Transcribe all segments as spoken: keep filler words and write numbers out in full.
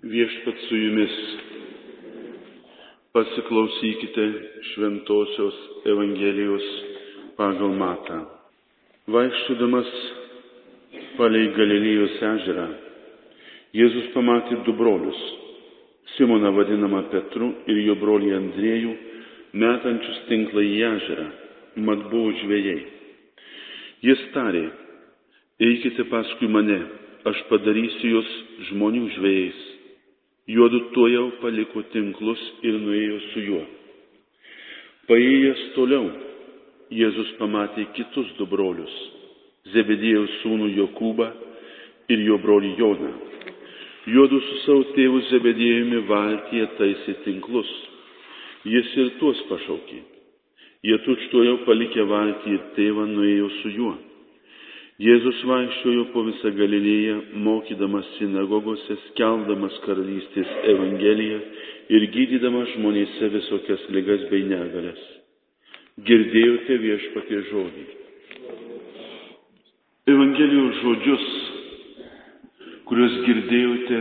Viešpat su jumis. Pasiklausykite šventosios Evangelijos pagal Matą. Vaikščiodamas palei Galilėjos ežerą, Jėzus pamatė du brolius, Simoną vadinamą Petru ir jo brolį Andriejų, metančius tinklą į ežerą, mat buvo žvejai. Jis tarė: eikite paskui mane, aš padarysiu jūs žmonių žvejais. Juodu tuojau paliko tinklus ir nuėjo su juo. Paėjęs toliau, Jėzus pamatė kitus du brolius, Zebediejaus sūnų Jokūbą ir jo brolį Joną. Juodu su savo tėvu Zebediejumi valtyje taisė tinklus. Jis ir tuos pašaukė. Jie tučtuojau palikę valtį ir tėvą nuėjo su juo. Jėzus vaikščiojo po visą Galilėją, mokydamas sinagogose, skelbdamas karalystės evangeliją ir gydydamas žmonėse visokias ligas bei negalias. Girdėjote Viešpaties žodį. Evangelijos žodžius, kuriuos girdėjote,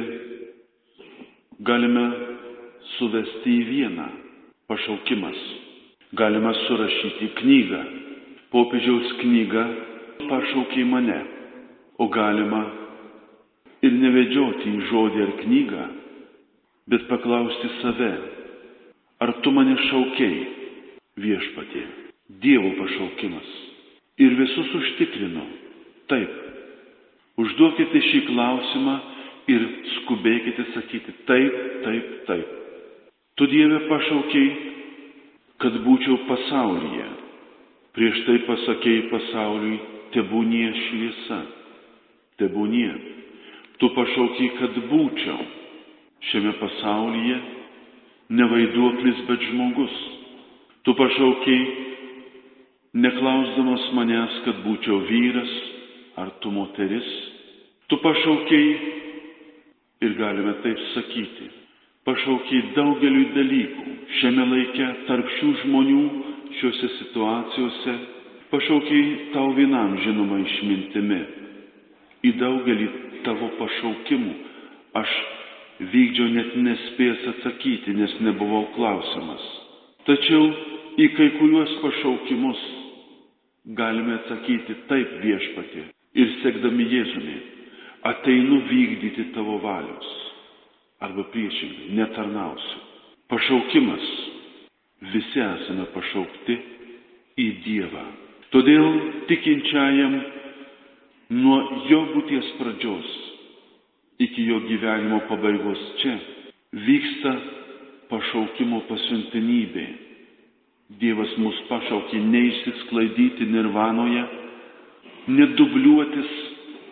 galime suvesti į vieną – pašaukimas. Galima surašyti knygą. Popiežiaus knyga pašaukė mane, o galima ir nevedžioti į žodį ar knygą, bet paklausti save: ar tu mane šaukei, Viešpatie? Dievo pašaukimas. Ir visus užtikrino: taip. Užduokite šį klausimą ir skubėkite sakyti: taip, taip, taip. Tu, Dieve, pašaukei, kad būčiau pasaulyje. Prieš tai pasakei pasauliui: tebūnie šviesa, tebūnie. Tu pašaukei, kad būčiau šiame pasaulyje ne vaiduoklis, bet žmogus. Tu pašaukei, neklausdamas manęs, kad būčiau vyras ar tu moteris. Tu pašaukei, ir galime taip sakyti, pašaukei daugeliui dalykų šiame laike, tarp šių žmonių, šiuose situacijose. Pašaukiai tau vienam žinoma išmintimi. Į daugelį tavo pašaukimų aš vykdžiau net nespėjęs atsakyti, nes nebuvau klausimas. Tačiau į kai kuriuos pašaukimus galime atsakyti: taip, Viešpatie, ir sekdami Jėzumi ateinu vykdyti tavo valios. Arba priešingai, netarnausiu. Pašaukimas. Visi esame pašaukti į Dievą. Todėl tikinčiajam nuo jo būties pradžios iki jo gyvenimo pabaigos čia vyksta pašaukimo pasiuntinybė. Dievas mus pašaukė neišsisklaidyti nirvanoje, nedubliuotis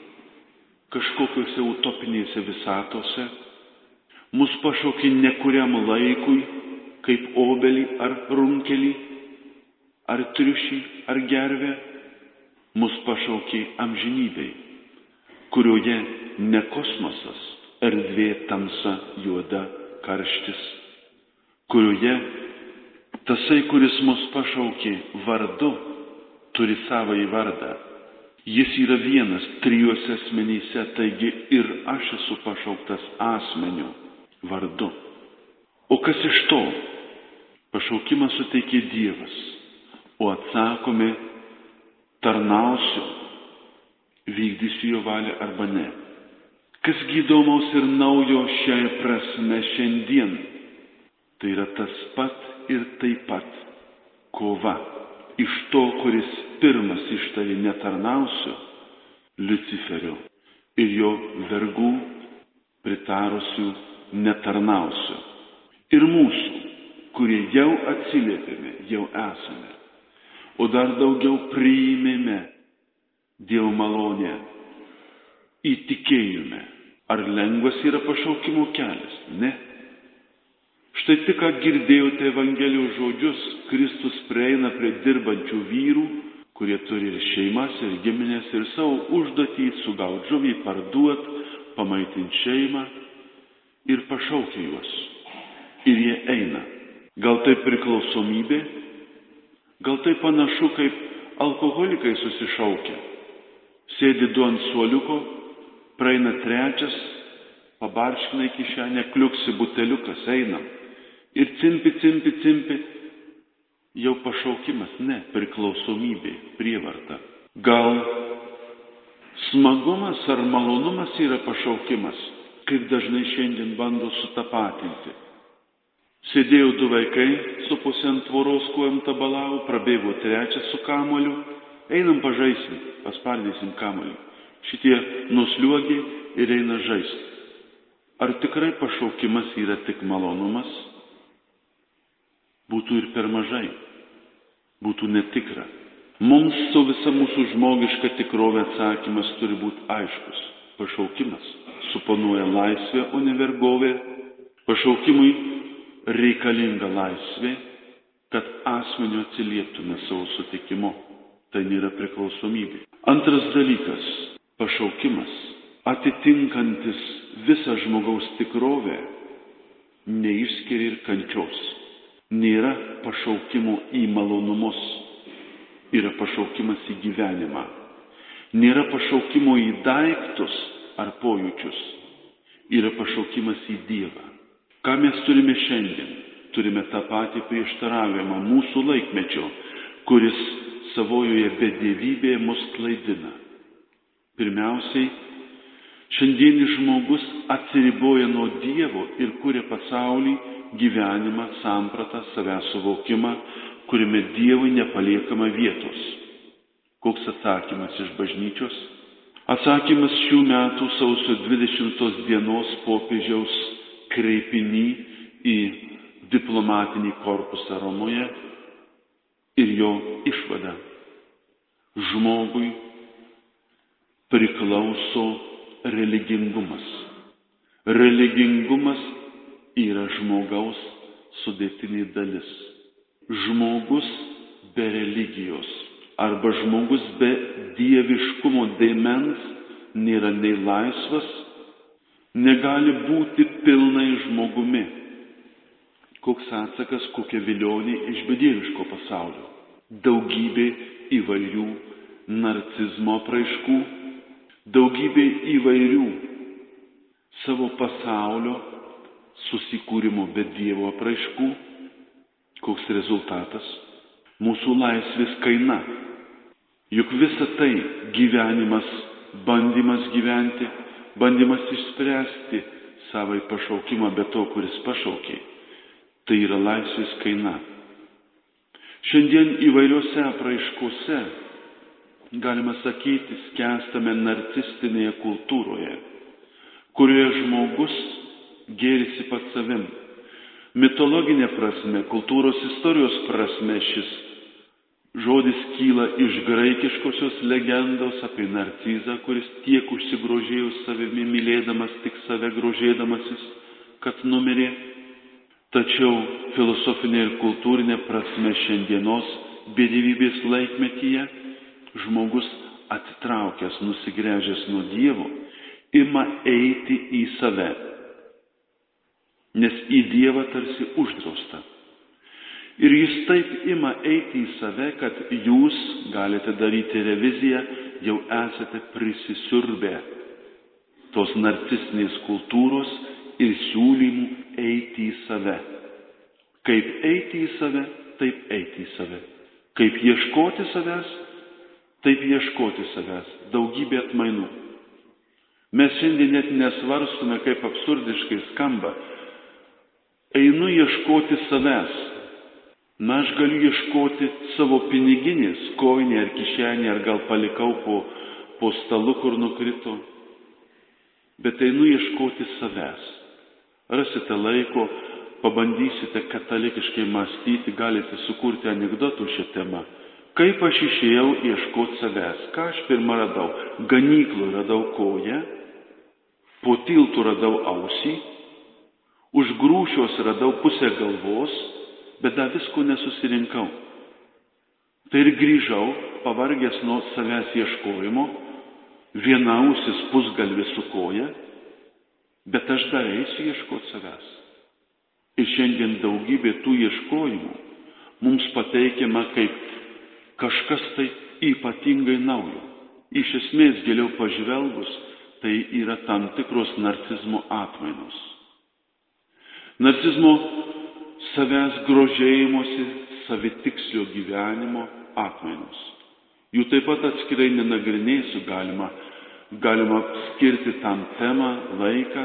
kažkokiuose utopinėse visatose. Mus pašaukė ne kuriam laikui, kaip obelį ar runkelį, ar triušį, ar gervę. Mus pašaukė amžinybei, kurioje ne kosmosas, erdvė, tamsa, juoda, karštis, kurioje tasai, kuris mus pašaukė vardu, turi savąjį vardą. Jis yra vienas trijuose asmenyse, taigi ir aš esu pašauktas asmeniu, vardu. O kas iš to? Pašaukimą suteikė Dievas, o atsakome: tarnausiu, vykdysiu jo valią arba ne. Kas įdomaus ir naujo šiai prasme šiandien? Tai yra tas pat ir taip pat kova. Iš to, kuris pirmas ištarė netarnausiu, Liuciferio, ir jo vergų pritarusių netarnausiu. Ir mūsų, kurie jau atsiliepėme, jau esame, o dar daugiau priėmėme Dievo malonę, įtikėjome. Ar lengvas yra pašaukimo kelias? Ne. Štai tik ką girdėjote Evangelijos žodžius: Kristus prieina prie dirbančių vyrų, kurie turi ir šeimas, ir giminės, ir savo užduotį sugauti žuvį, parduoti, pamaitinti šeimą, ir pašaukia juos. Ir jie eina. Gal tai priklausomybė? Gal tai panašu, kaip alkoholikai susišaukia. Sėdi du ant suoliuko, praeina trečias pabarškina į kišenę, kliuksi buteliukas, einam. Ir cimpi, cimpi, cimpi. Jau pašaukimas, ne, priklausomybė, prievarta. Gal smagumas ar malonumas yra pašaukimas, kaip dažnai šiandien bando sutapatinti. Sėdėjo du vaikai, supusi ant tvoros, kojom tabalavo, prabėgo trečias su kamoliu, einam pažaisim, paspardysim kamoliu. Šitie nusliuogė ir eina žaisti. Ar tikrai pašaukimas yra tik malonumas? Būtų ir per mažai, būtų netikra. Mums su visa mūsų žmogiška tikrovė atsakymas turi būti aiškus. Pašaukimas suponuoja laisvę, o ne vergovę. Pašaukimui reikalinga laisvė, kad asmeniu atsilieptume savo sutikimu. Tai nėra priklausomybė. Antras dalykas – pašaukimas, atitinkantis visą žmogaus tikrovę, neišskiria ir kančios. Nėra pašaukimo į malonumus, yra pašaukimas į gyvenimą. Nėra pašaukimo į daiktus ar pojūčius, yra pašaukimas į Dievą. Ką mes turime šiandien? Turime tą patį prieštaravimą mūsų laikmečio, kuris savojoje bedievybėje mus klaidina. Pirmiausiai, šiandienis žmogus atsiriboja nuo Dievo ir kuria pasaulį, gyvenimą, sampratą, savęs suvokimą, kuriame Dievui nepaliekama vietos. Koks atsakymas iš bažnyčios? Atsakymas šių metų sausio dvidešimtos dienos popiežiaus kreipiny į diplomatinį korpusą Romoje ir jo išvada. Žmogui priklauso religingumas. Religingumas yra žmogaus sudėtinė dalis. Žmogus be religijos arba žmogus be dieviškumo dėmens nėra nei laisvas, negali būti pilnai žmogumi. Koks atsakas, kokia vilionė iš bedieviško pasaulio. Daugybė įvairių narcizmo apraiškų, daugybė įvairių savo pasaulio susikūrimo be Dievo apraiškų. Koks rezultatas? Mūsų laisvės kaina. Juk visa tai gyvenimas, bandymas gyventi, bandymas išspręsti savai pašaukimą be to, kuris pašaukė. Tai yra laisvės kaina. Šiandien įvairiose apraiškose, galima sakyti, skęstame narcistinėje kultūroje, kurioje žmogus gėrisi pats savim. Mitologinė prasme, kultūros istorijos prasme šis žodis kyla iš graikiškosios legendos apie narcizą, kuris tiek užsigrožėjo savimi, mylėdamas tik save grožėdamasis, kad numirė. Tačiau filosofinė ir kultūrinė prasme šiandienos bedievybės laikmetyje žmogus atitraukęs, nusigręžęs nuo Dievo, ima eiti į save, nes į Dievą tarsi uždrausta. Ir jis taip ima eiti į save, kad jūs galite daryti reviziją, jau esate prisisiurbę tos narcistinės kultūros ir siūlymų eiti į save. Kaip eiti į save, taip eiti į save. Kaip ieškoti savęs, taip ieškoti savęs. Daugybė atmainų. Mes šiandien net nesvarstume, kaip absurdiškai skamba. Einu ieškoti savęs. Na, aš galiu ieškoti savo piniginės, kojinė ar kišenė, ar gal palikau po, po stalu, kur nukrito. Bet einu ieškoti savęs. Rasite laiko, pabandysite katalikiškai mąstyti, galite sukurti anekdotų šią temą. Kaip aš išėjau ieškoti savęs? Ką aš pirmą radau? Ganyklų radau koją, po tiltų radau ausį, už grūšios radau pusę galvos, bet dar visko nesusirinkau. Tai ir grįžau, pavargęs nuo savęs ieškojimo, viena ausis pusgalvis su koja, bet aš dar eisiu ieškoti savęs. Ir šiandien daugybė tų ieškojimų mums pateikiama kaip kažkas tai ypatingai naujo. Iš esmės giliau pažvelgus, tai yra tam tikros narcizmo atmainos. Narcizmo savęs grožėjimosi, savitikslio gyvenimo atmainos. Jų taip pat atskirai nenagrinėsiu, galima, galima skirti tam temą, laiką,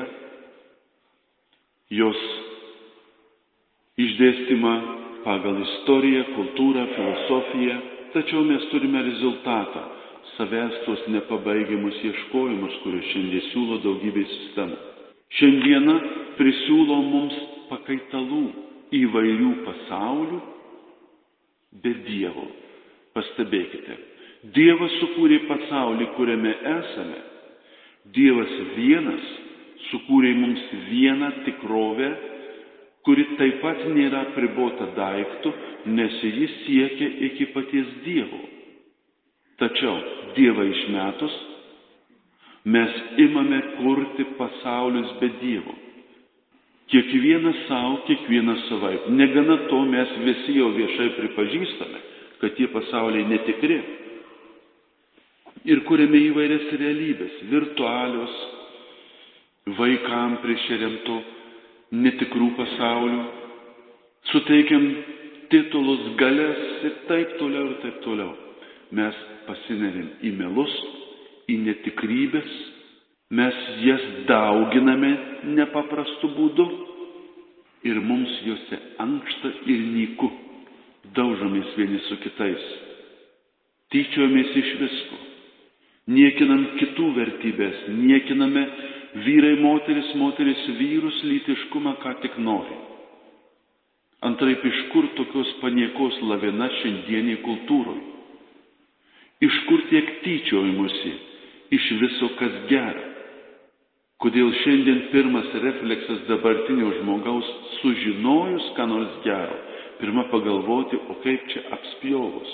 jos išdėstymą pagal istoriją, kultūrą, filosofiją, tačiau mes turime rezultatą, savęs tos nepabaigiamus ieškojimus, kuriuos šiandien siūlo daugybė sistemų. Šiandieną prisiūlo mums pakaitalų įvairių pasaulių be Dievo. Pastebėkite, Dievas sukūrė pasaulį, kuriame esame. Dievas vienas sukūrė mums vieną tikrovę, kuri taip pat nėra apribota daiktų, nes jis siekia iki paties Dievo. Tačiau Dievą išmetus, mes imame kurti pasaulius be Dievo. Kiekvienas savo, kiekvienas savaip. Negana to, mes visi jau viešai pripažįstame, kad tie pasauliai netikri. Ir kuriame įvairias realybės, virtualios, vaikam prišeriamto netikrų pasaulių, suteikiam titulus, galias ir taip toliau ir taip toliau. Mes pasinerim į melus, į netikrybės, mes jas dauginame nepaprastu būdu ir mums juose ankšta ir nyku, daužomės vieni su kitais, tyčiojamės iš visko, niekinam kitų vertybės, niekiname vyrai, moteris, moteris, vyrus, lytiškumą, ką tik nori. Antraip, iš kur tokios paniekos lavina šiandieniai kultūroj? Iš kur tiek tyčiojimusi iš viso, kas gera? Kodėl šiandien pirmas refleksas dabartinio žmogaus sužinojus, ką nors gero, pirma pagalvoti, o kaip čia apspjovus.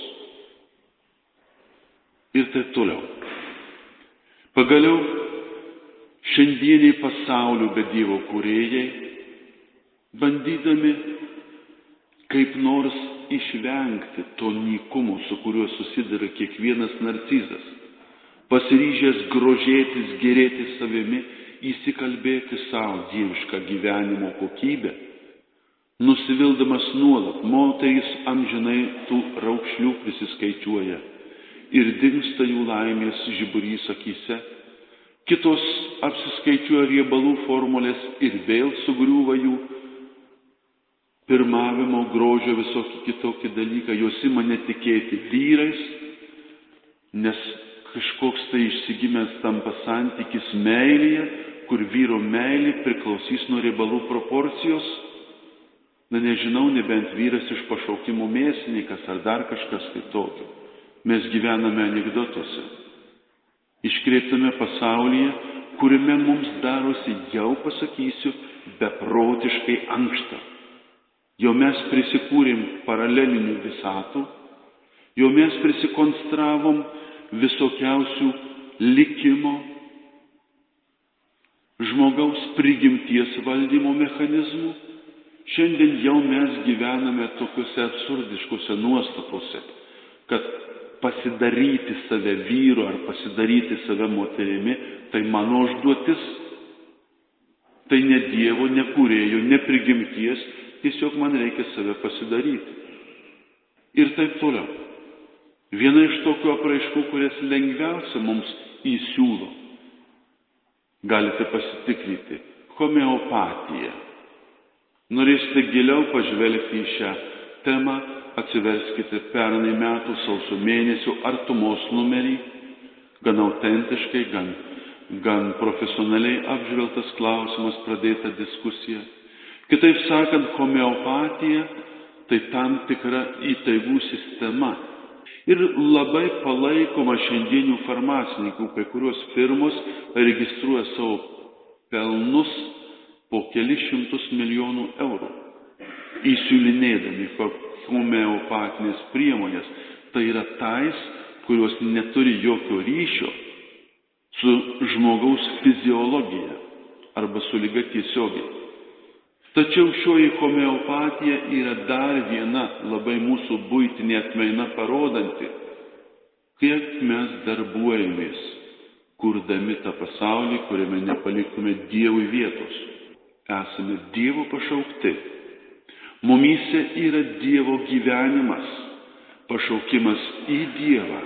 Ir taip toliau. Pagaliau, šiandieniai pasaulių be Dievo kūrėjai, bandydami kaip nors išvengti to nykumo, su kuriuo susiduria kiekvienas narcizas, pasiryžęs grožėtis, gėrėtis savimi, įsikalbėti savo dievišką gyvenimo kokybę, nusivildamas nuolat, moterys amžinai tų raukšlių prisiskaičiuoja ir dingsta jų laimės žiburys akyse, kitos apsiskaičiuoja riebalų formulės ir vėl sugriūva jų pirmavimo, grožio, visokį kitokį dalyką, jos ima netikėti vyrais, nes kažkoks tai išsigimęs tampa santykis meilėje, kur vyro meilė priklausys nuo riebalų proporcijos. Na nežinau, nebent vyras iš pašaukimo mėsininkas ar dar kažkas kitokio. Mes gyvename anekdotuose, iškreiptame pasaulyje, kuriame mums darosi, jau pasakysiu, beprotiškai ankšta. Jau mes prisikūrėm paralelinių visatų, jau mes prisikonstravom visokiausių likimo, žmogaus prigimties valdymo mechanizmų. Šiandien jau mes gyvename tokiuose absurdiškose nuostatose, kad pasidaryti save vyru ar pasidaryti save moterimi, tai mano užduotis, tai ne Dievo, ne kūrėjo, ne prigimties, tiesiog man reikia save pasidaryti. Ir taip toliau. Viena iš tokių apraiškų, kurias lengviausia mums įsiūlo, galite pasitikrinti, homeopatija. Norėsite giliau pažvelgti į šią temą, atsiverskite pernai metų sausio mėnesio artumos numerį, gan autentiškai, gan, gan profesionaliai apžvelgtas klausimas, pradėta diskusija. Kitaip sakant, homeopatija tai tam tikra įtaigų sistema. Ir labai palaikoma šiandienių farmacininkų, kai kurios firmos registruoja savo pelnus po kelis šimtus milijonų eurų, įsiūlinėdami homeopatinės priemonės. Tai yra tais, kurios neturi jokio ryšio su žmogaus fiziologija arba su liga tiesiogiai. Tačiau šioji homeopatija yra dar viena labai mūsų buitinė atmaina parodanti, kiek mes darbuojamės kurdami tą pasaulį, kuriame nepaliktume Dievui vietos. Esame Dievo pašaukti. Mumyse yra Dievo gyvenimas, pašaukimas į Dievą.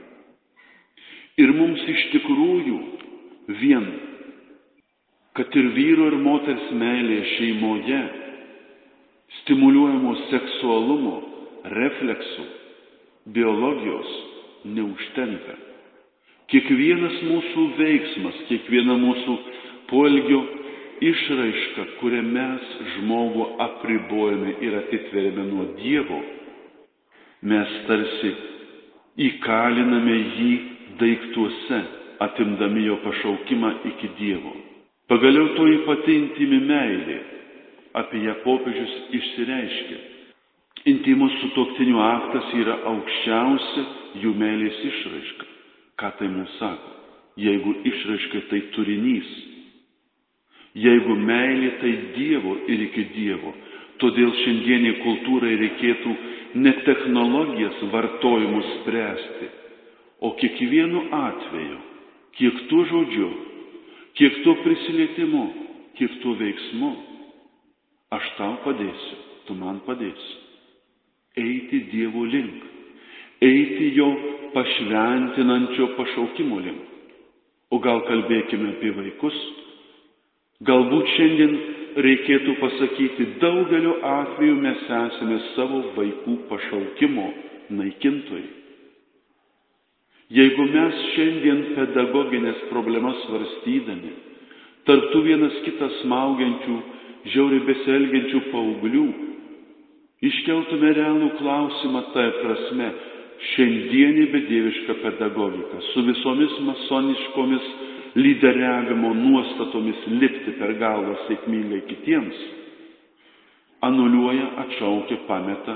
Ir mums iš tikrųjų vien, kad ir vyro ir moters meilė šeimoje, stimuliuojamo seksualumo, refleksų, biologijos neužtenka. Kiekvienas mūsų veiksmas, kiekviena mūsų poelgio išraiška, kurią mes žmogų apribojame ir atitveriame nuo Dievo, mes tarsi įkaliname jį daiktuose, atimdami jo pašaukimą iki Dievo. Pagaliau toji pati intymi meilė, apie ją popiežius išsireiškė. Intymus sutuoktinių aktas yra aukščiausia jų meilės išraiška. Ką tai mums sako? Jeigu išraiška tai turinys, jeigu meilė tai Dievo ir iki Dievo, todėl šiandieniai kultūrai reikėtų ne technologijas vartojimus spręsti, o kiekvienu atveju, kiek tuo žodžiu, kiek tuo prisilietimu, kiek tuo veiksmu, aš tau padėsiu, tu man padėsi. Eiti Dievo link, eiti jo pašventinančio pašaukimo link. O gal kalbėkime apie vaikus? Galbūt šiandien reikėtų pasakyti, daugeliu atveju mes esame savo vaikų pašaukimo naikintojai. Jeigu mes šiandien pedagoginės problemas svarstydami, tarptų vienas kitą smaugiančių, žiauriai besielgiančių paauglių, iškeltume realų klausimą tai prasme, šiandienį bedievišką pedagogiką su visomis masoniškomis lyderiavimo nuostatomis lipti per galvą sėkmingai kitiems, anuliuoja, atšaukia, pameta,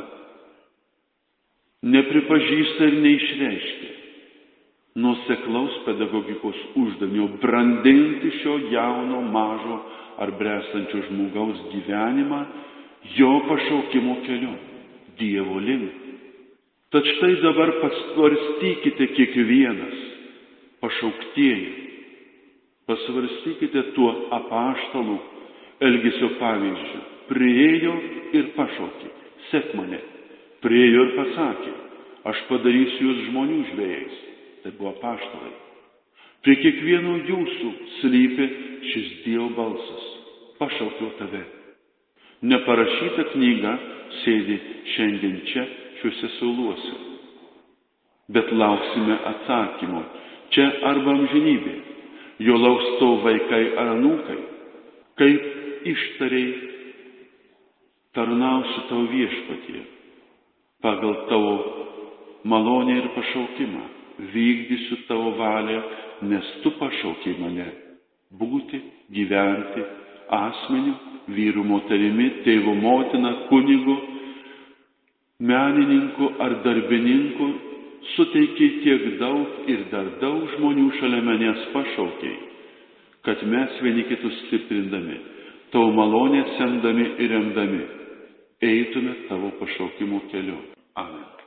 nepripažįsta ir neišreiškia nuoseklaus pedagogikos uždavinio brandinti šio jauno, mažo ar bręstančio žmogaus gyvenimą jo pašaukimo keliu, Dievo link. Tad štai dabar pasvarstykite kiekvienas, pašauktieji, pasvarstykite tuo apaštalų elgesio pavyzdžiu. Priėjo ir pašaukė, sek mane. Priėjo ir pasakė, aš padarysiu jūs žmonių žvejais. Tai buvo apaštalai. Prie kiekvieno jūsų slypi šis Dievo balsas. Pašaukiau tave. Neparašyta knyga sėdi šiandien čia, šiuose sauluose. Bet lauksime atsakymo. Čia arba amžinybė. Jo lauks tavo vaikai ar anūkai. Kaip ištariai tarnausiu tavo viešpatie. Pagal tavo malonę ir pašaukimą. Vykdysiu tavo valią, nes tu pašaukei mane. Būti, gyventi asmeniu, vyru, moterimi, tėvu, motina, kunigu, menininku ar darbininku, suteikiai tiek daug ir dar daug žmonių šalia manęs pašaukiai, kad mes vieni kitus stiprindami, tavo malonę semdami ir remdami, eitume tavo pašaukimo keliu. Amen.